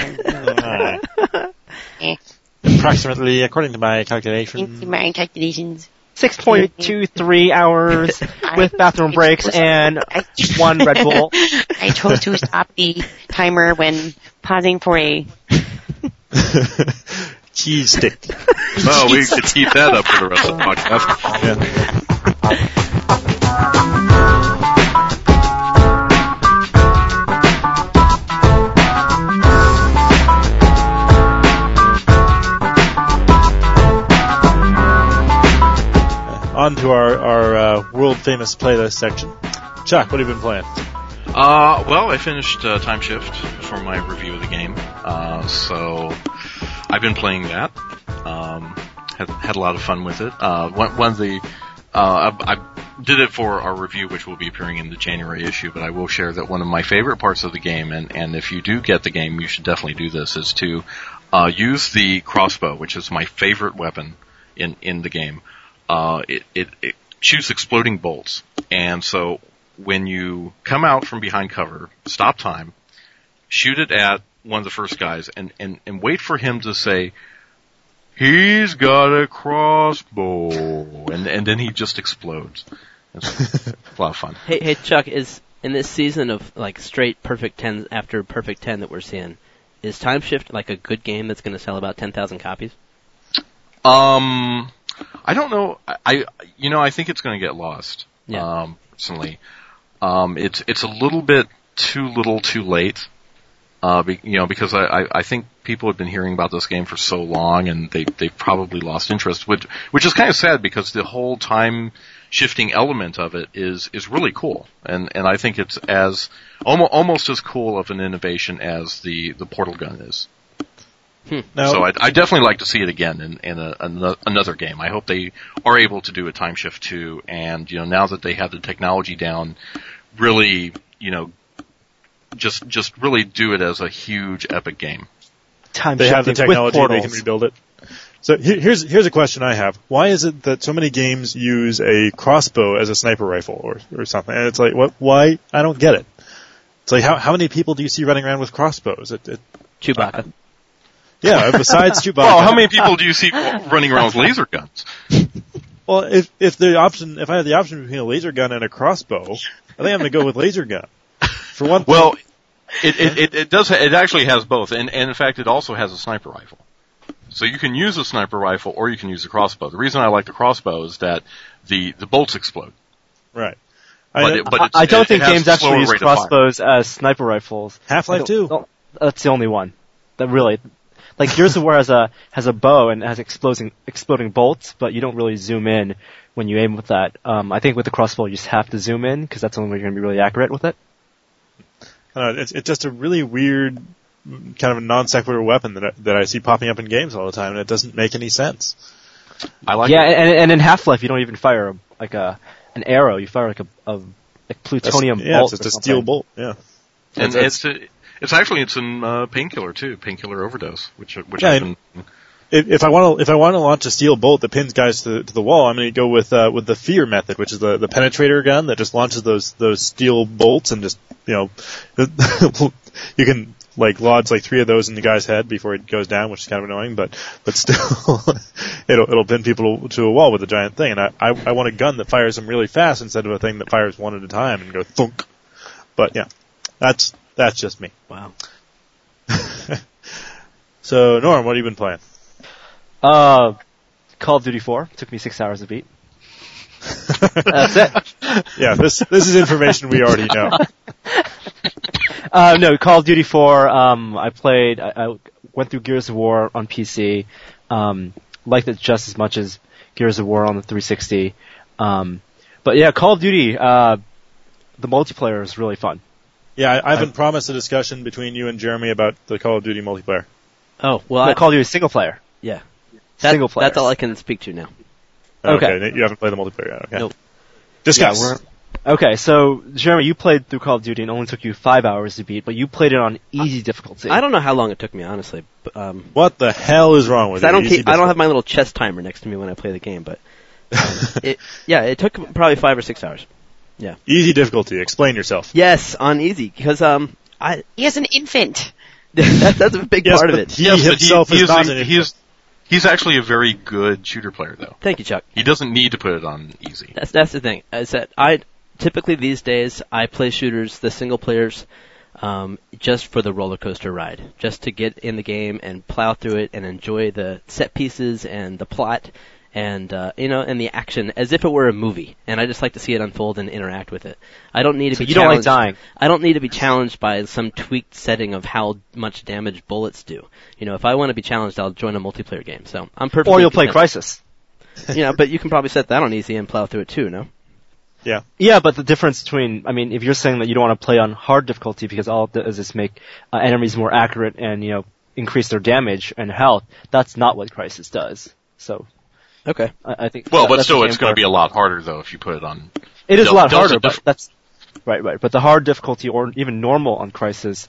[SPEAKER 1] Approximately, according to my calculations.
[SPEAKER 4] 6.23 hours with bathroom breaks and one Red Bull.
[SPEAKER 2] I chose to stop the timer when pausing for a
[SPEAKER 1] cheese stick.
[SPEAKER 3] Oh, we could keep that up for the rest of the podcast.
[SPEAKER 1] Yeah. On to our world famous playlist section. Chuck, what have you been playing?
[SPEAKER 3] Well, I finished Time Shift for my review of the game. So I've been playing that. Had a lot of fun with it. One of the I did it for our review, which will be appearing in the January issue. But I will share that one of my favorite parts of the game, and if you do get the game, you should definitely do this, is to use the crossbow, which is my favorite weapon in the game. It shoots exploding bolts, and so when you come out from behind cover, stop time, shoot it at one of the first guys, and wait for him to say, "He's got a crossbow," and then he just explodes. It's a lot of fun.
[SPEAKER 5] Hey, Chuck, is in this season of like straight perfect 10 after perfect 10 that we're seeing, is Time Shift like a good game that's going to sell about 10,000 copies?
[SPEAKER 3] I don't know. I think it's going to get lost.
[SPEAKER 5] Yeah.
[SPEAKER 3] Personally, it's a little bit too little, too late. Because I think people have been hearing about this game for so long, and they've probably lost interest, which is kind of sad because the whole time shifting element of it is really cool, and I think it's as almost as cool of an innovation as the portal gun is. So I definitely like to see it again in another game. I hope they are able to do a Time Shift 2, and now that they have the technology down, really just really do it as a huge epic game.
[SPEAKER 1] They have the technology, they can rebuild it. So here's a question I have. Why is it that so many games use a crossbow as a sniper rifle or something? And it's like, what? Why? I don't get it. It's like, how many people do you see running around with crossbows?
[SPEAKER 5] Chewbacca.
[SPEAKER 1] Yeah, besides Chewbacca.
[SPEAKER 3] Well, how many people do you see running around with laser guns?
[SPEAKER 1] Well, if I had the option between a laser gun and a crossbow, I think I'm going to go with laser gun. For one thing.
[SPEAKER 3] Well, it actually has both, and in fact it also has a sniper rifle. So you can use a sniper rifle or you can use a crossbow. The reason I like the crossbow is that the bolts explode.
[SPEAKER 1] Right.
[SPEAKER 4] I don't think games actually use crossbows as sniper rifles.
[SPEAKER 1] Half-Life 2.
[SPEAKER 4] That's the only one that really, like Gears of War has a bow and has exploding bolts, but you don't really zoom in when you aim with that. I think with the crossbow you just have to zoom in because that's the only way you're going to be really accurate with it.
[SPEAKER 1] It's just a really weird kind of a non sequitur weapon that I see popping up in games all the time, and it doesn't make any sense.
[SPEAKER 3] I like.
[SPEAKER 4] Yeah, and in Half-Life you don't even fire an arrow. You fire like plutonium bolt.
[SPEAKER 1] Yeah, it's just a steel bolt. Yeah,
[SPEAKER 3] and it's in Painkiller too. Painkiller Overdose, which has been.
[SPEAKER 1] If I want to launch a steel bolt that pins guys to the wall, I'm going to go with the Fear method, which is the penetrator gun that just launches those steel bolts and just you can lodge 3 of those in the guy's head before it goes down, which is kind of annoying, but still it'll pin people to a wall with a giant thing. And I want a gun that fires them really fast instead of a thing that fires one at a time and go thunk. But yeah, that's just me.
[SPEAKER 5] Wow.
[SPEAKER 1] So Norm, what have you been playing?
[SPEAKER 4] Call of Duty 4 took me 6 hours to beat. That's it.
[SPEAKER 1] Yeah, this is information we already know.
[SPEAKER 4] No, Call of Duty 4. I went through Gears of War on PC. Liked it just as much as Gears of War on the 360. But yeah, Call of Duty. The multiplayer is really fun.
[SPEAKER 1] Yeah, I've been promised a discussion between you and Jeremy about the Call of Duty multiplayer.
[SPEAKER 5] Oh well,
[SPEAKER 4] Call of Duty single player.
[SPEAKER 5] Yeah.
[SPEAKER 4] Single player.
[SPEAKER 5] That's all I can speak to now.
[SPEAKER 1] Okay. You haven't played the multiplayer yet. Okay.
[SPEAKER 5] Nope.
[SPEAKER 1] Discuss.
[SPEAKER 4] Yeah, okay, so Jeremy, you played through Call of Duty and only took you 5 hours to beat, but you played it on easy difficulty.
[SPEAKER 5] I don't know how long it took me, honestly. But,
[SPEAKER 1] what the hell is wrong with it?
[SPEAKER 5] I don't have my little chess timer next to me when I play the game, but it took probably 5 or 6 hours. Yeah.
[SPEAKER 1] Easy difficulty. Explain yourself.
[SPEAKER 5] Yes, on easy because
[SPEAKER 2] he has an infant.
[SPEAKER 5] that's a big part of it.
[SPEAKER 1] He himself is not an infant.
[SPEAKER 3] He's actually a very good shooter player, though.
[SPEAKER 5] Thank you, Chuck.
[SPEAKER 3] He doesn't need to put it on easy.
[SPEAKER 5] That's the thing. Is that typically these days I play shooters, the single players, just for the roller coaster ride, just to get in the game and plow through it and enjoy the set pieces and the plot and and the action as if it were a movie. And I just like to see it unfold and interact with it. I don't need to be.
[SPEAKER 4] You don't like dying.
[SPEAKER 5] I don't need to be challenged by some tweaked setting of how much damage bullets do. If I want to be challenged, I'll join a multiplayer game. So I'm perfectly.
[SPEAKER 4] Or you'll play Crysis.
[SPEAKER 5] But you can probably set that on easy and plow through it too. No.
[SPEAKER 1] Yeah.
[SPEAKER 4] Yeah, but the difference between, if you're saying that you don't want to play on hard difficulty because all it does is make enemies more accurate and increase their damage and health, that's not what Crysis does. So.
[SPEAKER 5] Okay.
[SPEAKER 4] I think.
[SPEAKER 3] Well, but still, it's going to be a lot harder though if you put it on.
[SPEAKER 4] It is a lot harder, but that's right. But the hard difficulty, or even normal on Crysis,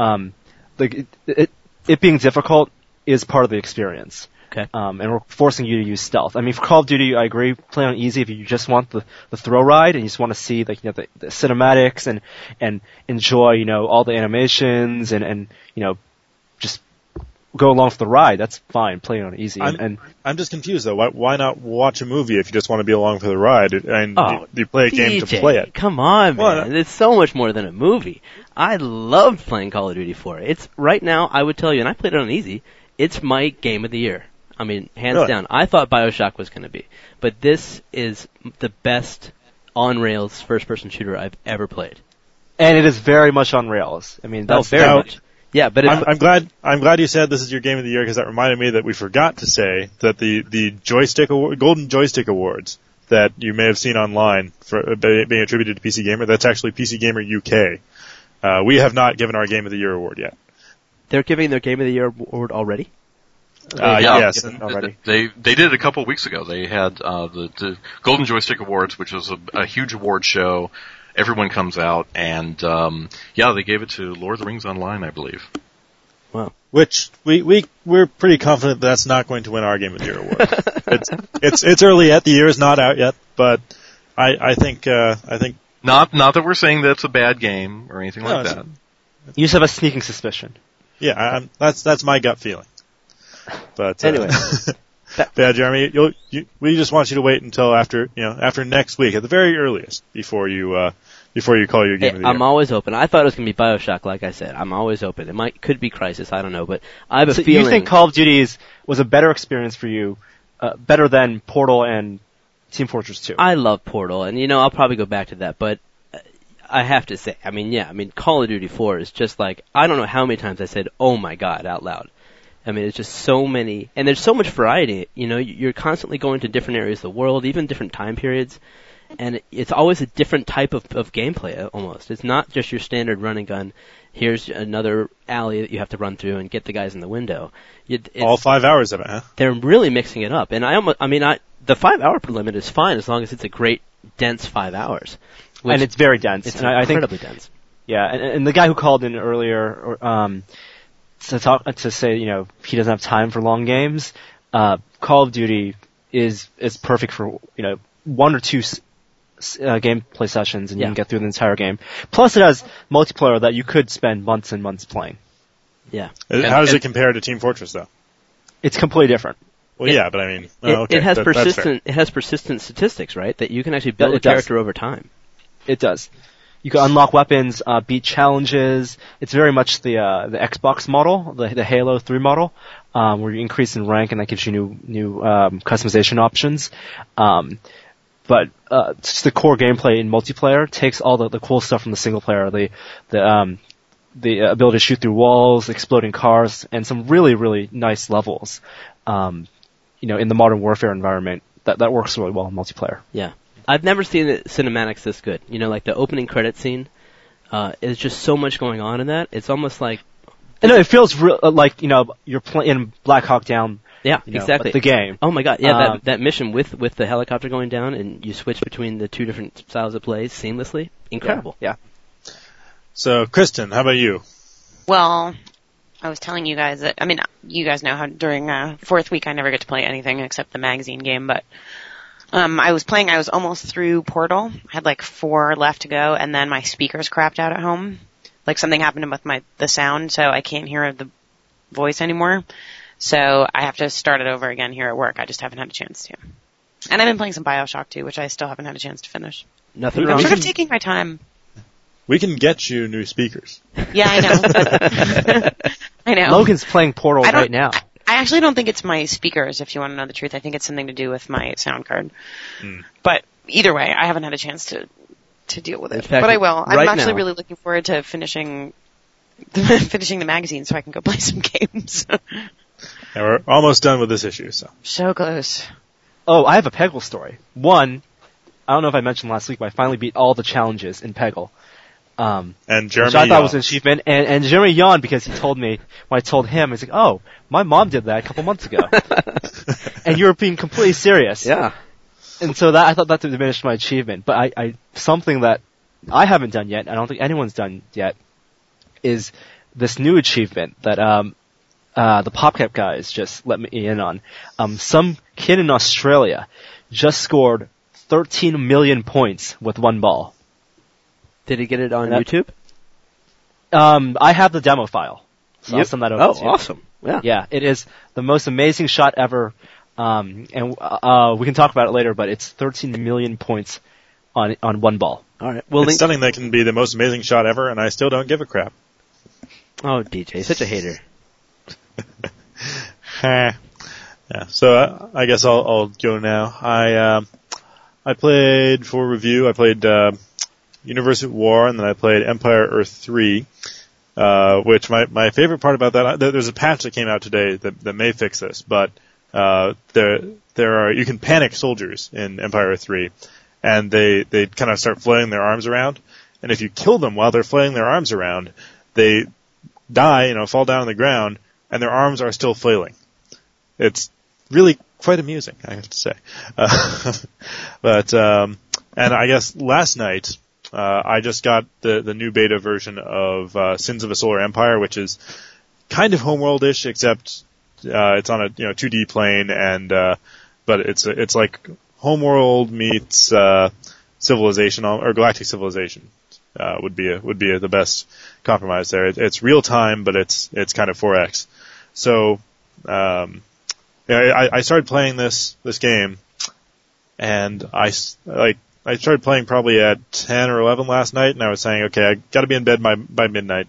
[SPEAKER 4] it being difficult is part of the experience.
[SPEAKER 5] Okay.
[SPEAKER 4] And we're forcing you to use stealth. For Call of Duty, I agree, play on easy if you just want the thrill ride and you just want to see the cinematics and enjoy all the animations and just go along for the ride. That's fine. Play on easy.
[SPEAKER 1] I'm just confused though. Why not watch a movie if you just want to be along for the ride? And you play a game to play it.
[SPEAKER 5] Come on, man. It's so much more than a movie. I loved playing Call of Duty 4. It's right now. I would tell you, and I played it on easy. It's my game of the year. Hands down. I thought BioShock was going to be, but this is the best on-rails first-person shooter I've ever played.
[SPEAKER 4] And it is very much on rails. That's
[SPEAKER 5] very much. Yeah, but
[SPEAKER 1] I'm glad you said this is your game of the year because that reminded me that we forgot to say that the Golden Joystick Awards that you may have seen online for being attributed to PC Gamer, that's actually PC Gamer UK. We have not given our Game of the Year award yet.
[SPEAKER 5] They're giving their Game of the Year award already?
[SPEAKER 1] Yes.
[SPEAKER 3] Already. They did it a couple of weeks ago. They had the Golden Joystick Awards, which was a huge award show. Everyone comes out, and they gave it to Lord of the Rings Online, I believe.
[SPEAKER 5] Wow.
[SPEAKER 1] Which we're pretty confident that's not going to win our Game of the Year award. It's early yet. The year is not out yet, but I think
[SPEAKER 3] not that we're saying that's a bad game or anything like that.
[SPEAKER 4] You just have a sneaking suspicion.
[SPEAKER 1] Yeah, that's my gut feeling. But
[SPEAKER 5] anyway,
[SPEAKER 1] yeah, Jeremy, we just want you to wait until after next week at the very earliest before you before you call your game of the year.
[SPEAKER 5] I'm always open. I thought it was going to be BioShock, like I said. I'm always open. Could be Crysis, I don't know, but I have a feeling.
[SPEAKER 4] You think Call of Duty was a better experience for you, better than Portal and Team Fortress 2?
[SPEAKER 5] I love Portal, and I'll probably go back to that, but I have to say, Call of Duty 4 is just like, I don't know how many times I said, oh my god, out loud. It's just so many, and there's so much variety. You're constantly going to different areas of the world, even different time periods. And it's always a different type of gameplay, almost. It's not just your standard run and gun. Here's another alley that you have to run through and get the guys in the window.
[SPEAKER 1] All 5 hours of it, huh?
[SPEAKER 5] They're really mixing it up. And the 5 hour limit is fine as long as it's a great, dense 5 hours.
[SPEAKER 4] And it's very dense.
[SPEAKER 5] It's
[SPEAKER 4] incredibly
[SPEAKER 5] dense.
[SPEAKER 4] Yeah, and the guy who called in earlier, to say, he doesn't have time for long games, Call of Duty is perfect for, 1 or 2 gameplay sessions, and you can get through the entire game. Plus, it has multiplayer that you could spend months and months playing.
[SPEAKER 5] Yeah.
[SPEAKER 1] How does it compare to Team Fortress, though?
[SPEAKER 4] It's completely different.
[SPEAKER 1] Well, yeah, but
[SPEAKER 5] it has persistent. It has persistent statistics, right? That you can actually build a character over time.
[SPEAKER 4] It does. You can unlock weapons, beat challenges. It's very much the Xbox model, the Halo 3 model, where you increase in rank, and that gives you new customization options. But just the core gameplay in multiplayer takes all the cool stuff from the single player, the ability to shoot through walls, exploding cars, and some really, really nice levels. In the Modern Warfare environment, that works really well in multiplayer.
[SPEAKER 5] Yeah. I've never seen the cinematics this good. Like the opening credit scene, there's just so much going on in that. It's almost like...
[SPEAKER 4] it feels like, you're playing Black Hawk Down.
[SPEAKER 5] Yeah, exactly.
[SPEAKER 4] The game.
[SPEAKER 5] Oh my god, yeah, that mission with the helicopter going down, and you switch between the two different styles of plays seamlessly. Incredible.
[SPEAKER 4] Yeah.
[SPEAKER 1] So, Kristen, how about you?
[SPEAKER 2] Well, I was telling you guys that, you guys know how during fourth week I never get to play anything except the magazine game, but I was almost through Portal, had like 4 left to go, and then my speakers crapped out at home. Like something happened with the sound, so I can't hear the voice anymore. So I have to start it over again here at work. I just haven't had a chance to. And I've been playing some BioShock too, which I still haven't had a chance to finish.
[SPEAKER 5] Nothing wrong.
[SPEAKER 2] I'm sort of taking my time.
[SPEAKER 1] We can get you new speakers.
[SPEAKER 2] Yeah, I know. I know.
[SPEAKER 4] Logan's playing Portal right now.
[SPEAKER 2] I actually don't think it's my speakers, if you want to know the truth. I think it's something to do with my sound card. But either way, I haven't had a chance to deal with it.
[SPEAKER 5] Fact,
[SPEAKER 2] but I will. I'm actually
[SPEAKER 5] now,
[SPEAKER 2] really looking forward to finishing the magazine so I can go play some games.
[SPEAKER 1] And we're almost done with this issue,
[SPEAKER 2] So close.
[SPEAKER 4] Oh, I have a Peggle story. One, I don't know if I mentioned last week, but I finally beat all the challenges in Peggle.
[SPEAKER 1] And Jeremy
[SPEAKER 4] which I thought was an achievement. And Jeremy yawned because he told me, when I told him, he's like, oh, my mom did that a couple months ago. And you were being completely serious.
[SPEAKER 5] Yeah.
[SPEAKER 4] And so I thought that diminished my achievement. But something that I haven't done yet, I don't think anyone's done yet, is this new achievement that, the PopCap guys just let me in on. Some kid in Australia just scored 13 million points with 1 ball.
[SPEAKER 5] Did he get it on YouTube?
[SPEAKER 4] I have the demo file. So I'll send that over to you.
[SPEAKER 5] Awesome. Yeah.
[SPEAKER 4] Yeah, it is the most amazing shot ever. And we can talk about it later, but it's 13 million points on 1 ball.
[SPEAKER 5] All right.
[SPEAKER 1] Well, it's stunning that can be the most amazing shot ever, and I still don't give a crap.
[SPEAKER 5] Oh, DJ, such a hater.
[SPEAKER 1] Yeah. So I guess I'll go now. I played for review. I played Universe at War, and then I played Empire Earth 3. Which my favorite part about that, there's a patch that came out today that may fix this, but you can panic soldiers in Empire Earth 3, and they kind of start flailing their arms around, and if you kill them while they're flailing their arms around, they die, fall down on the ground, and their arms are still flailing. It's really quite amusing, I have to say. And I guess last night, I just got the new beta version of Sins of a Solar Empire, which is kind of homeworld-ish, except it's on a 2D plane, and but it's like homeworld meets Civilization or Galactic Civilization would be the best compromise there. It's real time, but it's kind of 4X. So I started playing this game, and I started playing probably at 10 or 11 last night, and I was saying, okay, I got to be in bed by midnight.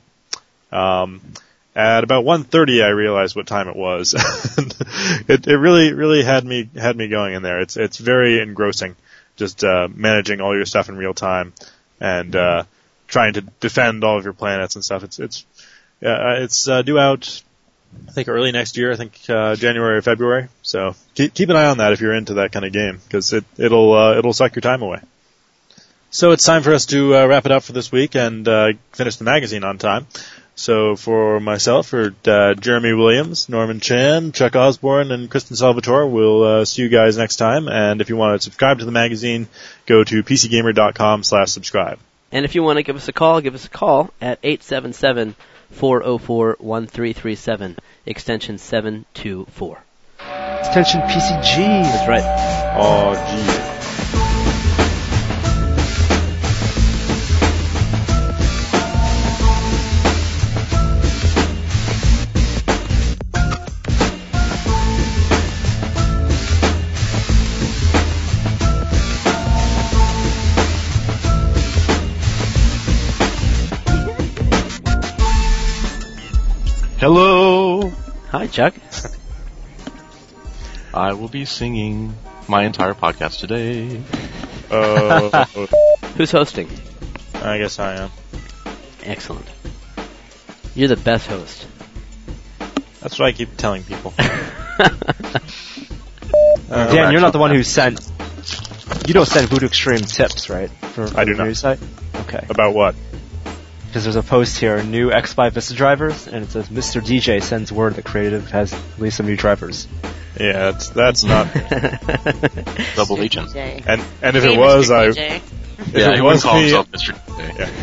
[SPEAKER 1] At about 1:30, I realized what time it was. it really had me going in there. It's very engrossing, just managing all your stuff in real time and trying to defend all of your planets and stuff. It's due out, I think, early next year. I think January or February. So keep an eye on that if you're into that kind of game, because it'll suck your time away. So it's time for us to wrap it up for this week and finish the magazine on time. So for myself, for Jeremy Williams, Norman Chan, Chuck Osborne, and Kristen Salvatore, we'll see you guys next time. And if you want to subscribe to the magazine, go to pcgamer.com/subscribe.
[SPEAKER 5] And if you want to give us a call at 877-404-1337, extension 724.
[SPEAKER 4] Extension PCG.
[SPEAKER 5] That's right.
[SPEAKER 1] Oh, gee.
[SPEAKER 3] Hello.
[SPEAKER 5] Hi, Chuck.
[SPEAKER 3] I will be singing my entire podcast today.
[SPEAKER 5] Who's hosting?
[SPEAKER 1] I guess I am.
[SPEAKER 5] Excellent. You're the best host.
[SPEAKER 1] That's what I keep telling people.
[SPEAKER 4] Dan, you're not the one who sent. You don't send Voodoo Extreme tips, right?
[SPEAKER 1] I do not.
[SPEAKER 4] News site? Okay.
[SPEAKER 1] About what?
[SPEAKER 4] Because there's a post here, new X5 Vista drivers, and it says Mr. DJ sends word that Creative has released some new drivers.
[SPEAKER 1] Yeah, that's not
[SPEAKER 3] double agent.
[SPEAKER 1] And if it was,
[SPEAKER 3] Mr.
[SPEAKER 1] DJ. If
[SPEAKER 3] yeah,
[SPEAKER 1] it was
[SPEAKER 3] call
[SPEAKER 1] me,
[SPEAKER 3] himself Mr. DJ.
[SPEAKER 1] Yeah,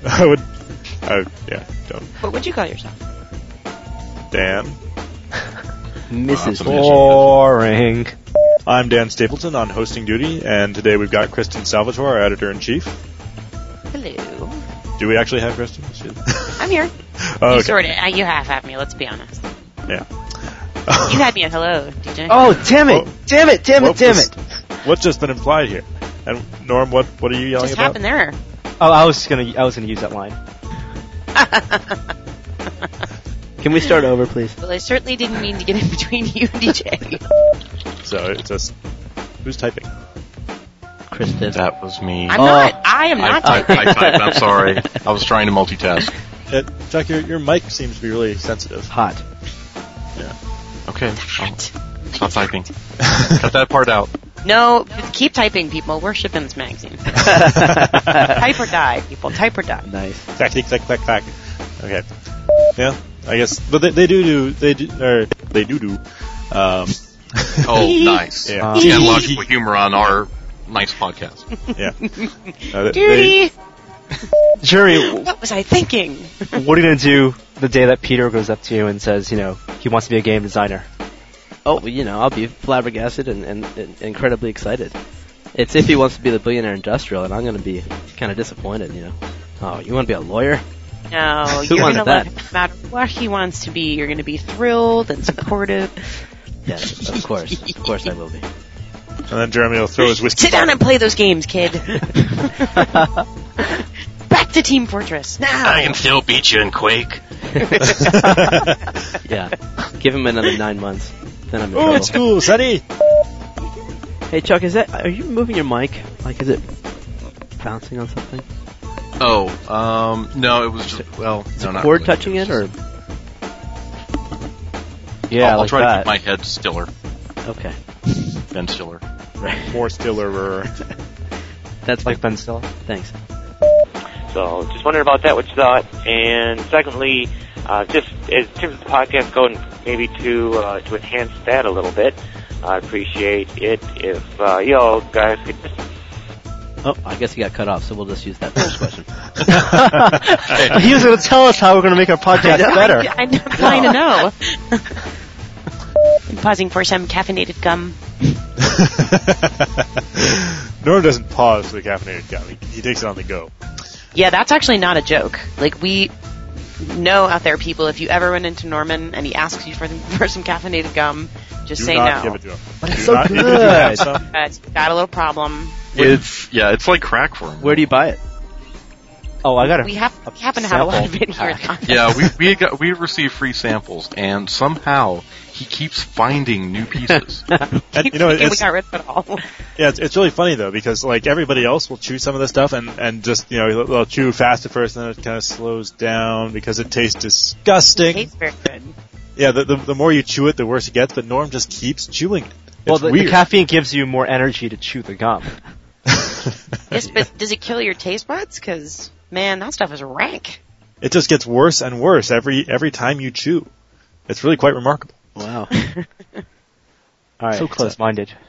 [SPEAKER 1] don't.
[SPEAKER 2] What would you call yourself?
[SPEAKER 1] Dan.
[SPEAKER 5] Mrs.
[SPEAKER 4] Boring.
[SPEAKER 1] I'm Dan Stapleton on hosting duty, and today we've got Kristen Salvatore, our editor-in-chief.
[SPEAKER 2] Hello.
[SPEAKER 1] Do we actually have Kristen?
[SPEAKER 2] I'm here.
[SPEAKER 1] Oh,
[SPEAKER 2] you
[SPEAKER 1] okay.
[SPEAKER 2] sort of, you half me, let's be honest.
[SPEAKER 1] Yeah.
[SPEAKER 2] You had me at hello, DJ.
[SPEAKER 4] Oh, damn it! Damn it!
[SPEAKER 1] What's just been implied here? And Norm, what are you yelling
[SPEAKER 2] just
[SPEAKER 1] about?
[SPEAKER 2] happened there?
[SPEAKER 4] Oh, I was gonna use that line.
[SPEAKER 5] Can we start over, please?
[SPEAKER 2] Well, I certainly didn't mean to get in between you and DJ.
[SPEAKER 1] So it's just who's typing?
[SPEAKER 5] Kristen.
[SPEAKER 3] That was me.
[SPEAKER 2] I am not typing.
[SPEAKER 3] I typed. I'm sorry. I was trying to multitask.
[SPEAKER 1] Chuck, your mic seems to be really sensitive.
[SPEAKER 5] Hot.
[SPEAKER 1] Yeah.
[SPEAKER 3] Okay. Stop typing. Cut that part out.
[SPEAKER 2] No, keep typing, people. We're shipping this magazine. Type or die, people. Type or die.
[SPEAKER 5] Nice.
[SPEAKER 1] Clack, click, clack, clack, clack. Okay. Yeah, I guess, but they do.
[SPEAKER 3] Oh, nice.
[SPEAKER 1] Yeah.
[SPEAKER 3] And logical humor on our nice podcast.
[SPEAKER 1] Yeah.
[SPEAKER 2] Duty.
[SPEAKER 4] Jerry,
[SPEAKER 2] What was I thinking?
[SPEAKER 4] what are you gonna do the day that Peter goes up to you and says, he wants to be a game designer?
[SPEAKER 5] Oh, I'll be flabbergasted and incredibly excited. It's if he wants to be the billionaire industrial, and I'm going to be kind of disappointed, Oh, you want to be a lawyer?
[SPEAKER 2] No,
[SPEAKER 5] Who
[SPEAKER 2] you're going to
[SPEAKER 5] wanted that?
[SPEAKER 2] let him, no matter what he wants to be, you're going to be thrilled and supportive.
[SPEAKER 5] Yes, of course. Of course I will be.
[SPEAKER 1] And then Jeremy will throw his whiskey.
[SPEAKER 2] Sit down and play those games, kid. Back to Team Fortress, now!
[SPEAKER 3] I can still beat you in Quake.
[SPEAKER 5] Yeah. Give him another 9 months. Then I'm in
[SPEAKER 1] Oh,
[SPEAKER 5] trouble.
[SPEAKER 1] it's cool, Sonny!
[SPEAKER 5] Hey, Chuck, are you moving your mic? Like, is it bouncing on something?
[SPEAKER 3] Oh, no, it was just,
[SPEAKER 5] Is
[SPEAKER 3] no,
[SPEAKER 5] the
[SPEAKER 3] not
[SPEAKER 5] cord
[SPEAKER 3] really.
[SPEAKER 5] touching it, or?
[SPEAKER 4] Yeah,
[SPEAKER 3] I'll
[SPEAKER 4] like
[SPEAKER 3] try to
[SPEAKER 4] that.
[SPEAKER 3] keep my head stiller.
[SPEAKER 5] Okay.
[SPEAKER 3] Ben Stiller.
[SPEAKER 1] More Stiller.
[SPEAKER 5] That's
[SPEAKER 4] Like Ben Stiller.
[SPEAKER 5] Thanks.
[SPEAKER 12] So just wondering about that, what you thought. And secondly, just in terms of the podcast go and maybe to enhance that a little bit, I'd appreciate it if you guys could just...
[SPEAKER 5] Oh, I guess he got cut off, so we'll just use that first question.
[SPEAKER 4] He was going to tell us how we're going to make our podcast better.
[SPEAKER 2] I'm dying to know. I'm pausing for some caffeinated gum.
[SPEAKER 1] Norm doesn't pause for the caffeinated gum. He takes it on the go.
[SPEAKER 2] Yeah, that's actually not a joke. Like, we know out there, people, if you ever run into Norman and he asks you for some caffeinated gum, just
[SPEAKER 1] Do
[SPEAKER 2] say
[SPEAKER 1] not
[SPEAKER 2] no.
[SPEAKER 1] give it to him.
[SPEAKER 4] But it's
[SPEAKER 1] Do
[SPEAKER 4] so
[SPEAKER 1] not,
[SPEAKER 4] good.
[SPEAKER 1] even if you have some,
[SPEAKER 2] It's got a little problem.
[SPEAKER 3] It's like crack for him.
[SPEAKER 5] Where do you buy it?
[SPEAKER 4] Oh, I got it.
[SPEAKER 2] We happen to have a lot of it here.
[SPEAKER 3] Yeah, we receive free samples, and somehow he keeps finding new pieces.
[SPEAKER 1] And
[SPEAKER 2] we got rid of it all.
[SPEAKER 1] Yeah, it's really funny though, because like everybody else will chew some of this stuff and just they'll chew fast at first, and then it kind of slows down because it tastes disgusting.
[SPEAKER 2] It tastes very good.
[SPEAKER 1] Yeah, the more you chew it, the worse it gets. But Norm just keeps chewing it.
[SPEAKER 4] Well, the caffeine gives you more energy to chew the gum.
[SPEAKER 2] Yes, but does it kill your taste buds? Because man, that stuff is rank.
[SPEAKER 1] It just gets worse and worse every time you chew. It's really quite remarkable.
[SPEAKER 5] Wow.
[SPEAKER 4] All right, so close-minded.